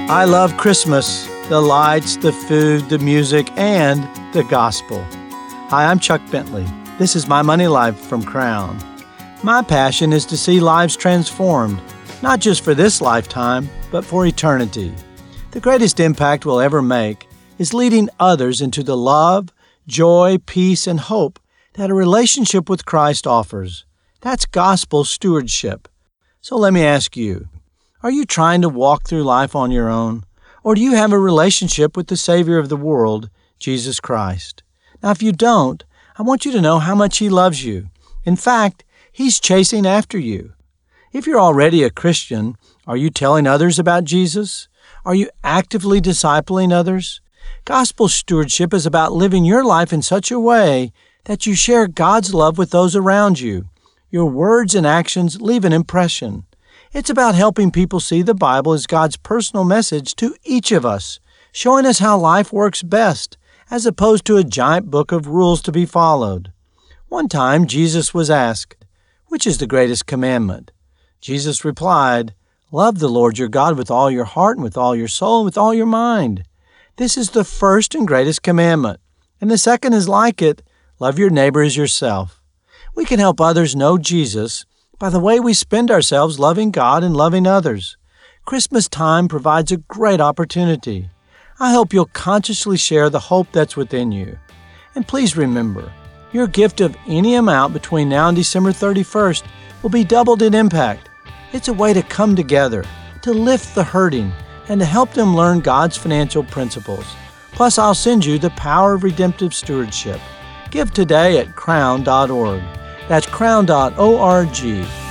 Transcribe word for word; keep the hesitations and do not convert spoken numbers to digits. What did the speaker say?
I love Christmas, the lights, the food, the music, and the gospel. Hi, I'm Chuck Bentley. This is My Money Life from Crown. My passion is to see lives transformed, not just for this lifetime, but for eternity. The greatest impact we'll ever make is leading others into the love, joy, peace, and hope that a relationship with Christ offers. That's gospel stewardship. So let me ask you, are you trying to walk through life on your own? Or do you have a relationship with the Savior of the world, Jesus Christ? Now, if you don't, I want you to know how much He loves you. In fact, He's chasing after you. If you're already a Christian, are you telling others about Jesus? Are you actively discipling others? Gospel stewardship is about living your life in such a way that you share God's love with those around you. Your words and actions leave an impression. It's about helping people see the Bible as God's personal message to each of us, showing us how life works best, as opposed to a giant book of rules to be followed. One time, Jesus was asked, "Which is the greatest commandment?" Jesus replied, "Love the Lord your God with all your heart and with all your soul and with all your mind. This is the first and greatest commandment. And the second is like it, love your neighbor as yourself." We can help others know Jesus by the way we spend ourselves loving God and loving others. Christmas time provides a great opportunity. I hope you'll consciously share the hope that's within you. And please remember, your gift of any amount between now and December thirty-first will be doubled in impact. It's a way to come together, to lift the hurting, and to help them learn God's financial principles. Plus, I'll send you the power of redemptive stewardship. Give today at crown dot org. That's crown dot org.